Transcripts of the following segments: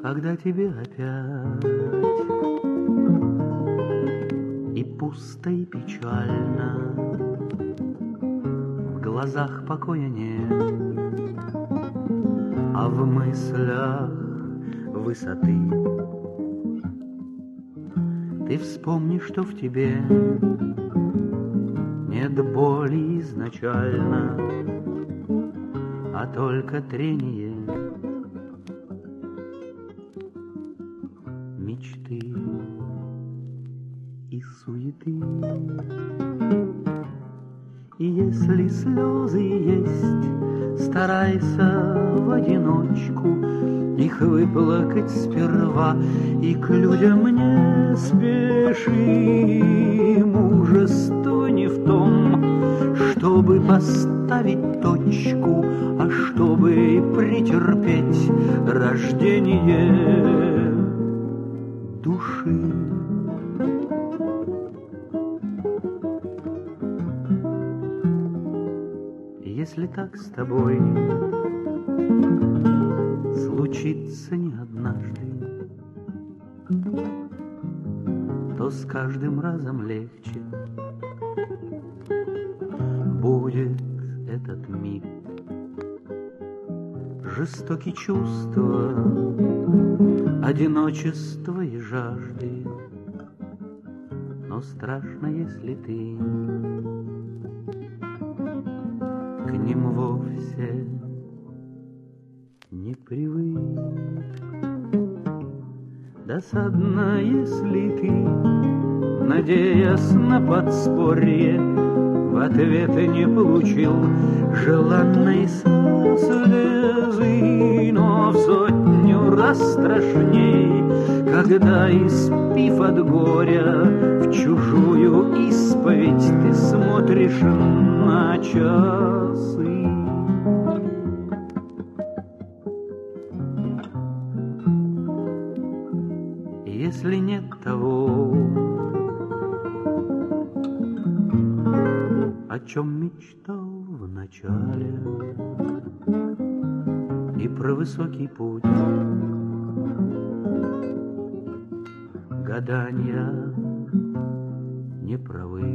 когда тебе опять и пусто, и печально, в глазах покоя нет, а в мыслях высоты. Ты вспомни, что в тебе нет боли изначально, а только трение мечты и суеты. И если слезы есть, старайся в одиночку их выплакать сперва, и к людям не спеши. Мужество не в том, чтобы поставить точку, а чтобы претерпеть рождение души. Если так с тобой случится не однажды, то с каждым разом легче будет этот миг. Жестокие чувства, одиночества и жажды, но страшно, если ты к ним вовсе не привык. Досадно, если ты, надеясь на подспорье, в ответ не получил желанной слезы, но в сотню раз страшней, когда, испив от горя, в чужую исповедь ты смотришь на часы. Если нет того, о чем мечтал в начале, и про высокий путь гадания не правы.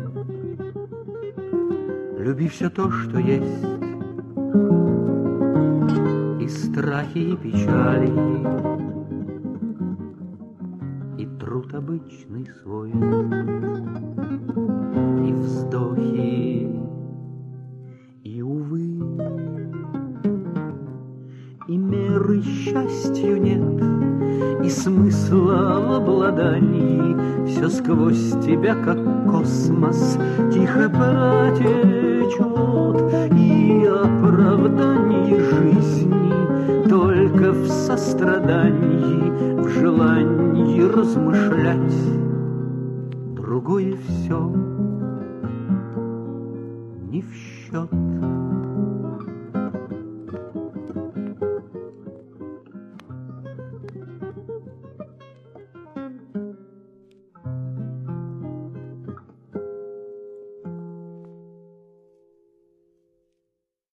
Люби все то, что есть, и страхи, и печали, и труд обычный свой, и вздохи, и увы, и меры счастью нет, и смысла в обладании. Все сквозь тебя, как космос, тихо протечет, и оправдание жизни только в сострадании, в желании размышлять. Другое все не в счет.